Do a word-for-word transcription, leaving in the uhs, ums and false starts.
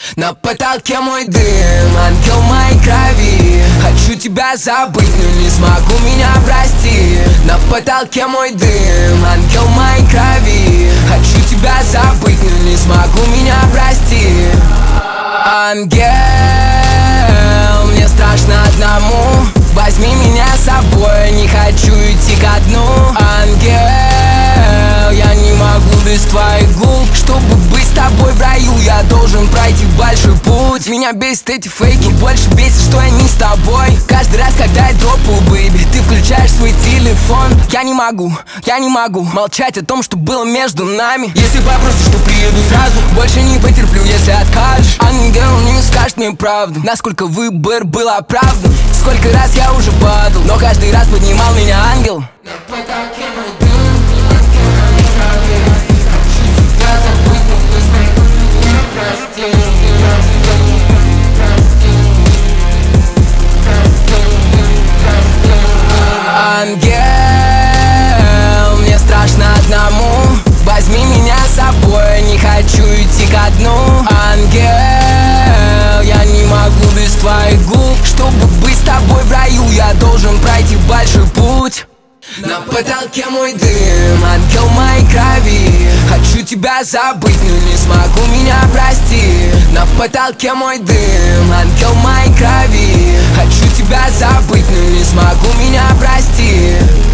На потолке мой дым, ангел моей крови. Хочу тебя забыть, но не смогу, меня прости. На потолке мой дым, ангел моей крови. Хочу тебя забыть, но не смогу, меня прости. Ангел, мне страшно одному. Возьми меня с собой, не хочу идти ко дну. Ангел, я не могу без твоих губ. Чтобы быть с тобой в раю, я должен пройти большой путь. Меня бесит эти фейки, больше бесит, что я не с тобой. Каждый раз, когда я дропаю, бэйби, ты включаешь свой телефон. Я не могу, я не могу молчать о том, что было между нами. Если попросишь, что приеду сразу, больше не потерплю, если откажешь. Ангел не скажет мне правду, насколько выбор был оправдан. Сколько раз я уже падал, но каждый раз поднимал меня ангел. На потолке мой дым, ангел моей крови. Хочу тебя забыть, но не смогу, меня прости. Ангел, мне страшно одному. Возьми меня с собой, не хочу идти ко дну. Ангел, я не могу без твоих губ. Чтобы быть с тобой в раю, я должен пройти большой путь. На потолке мой дым, ангел моей крови. Хочу тебя забыть, но не смогу, меня прости. На потолке мой дым, ангел моей крови. Хочу тебя забыть, но не смогу, меня прости.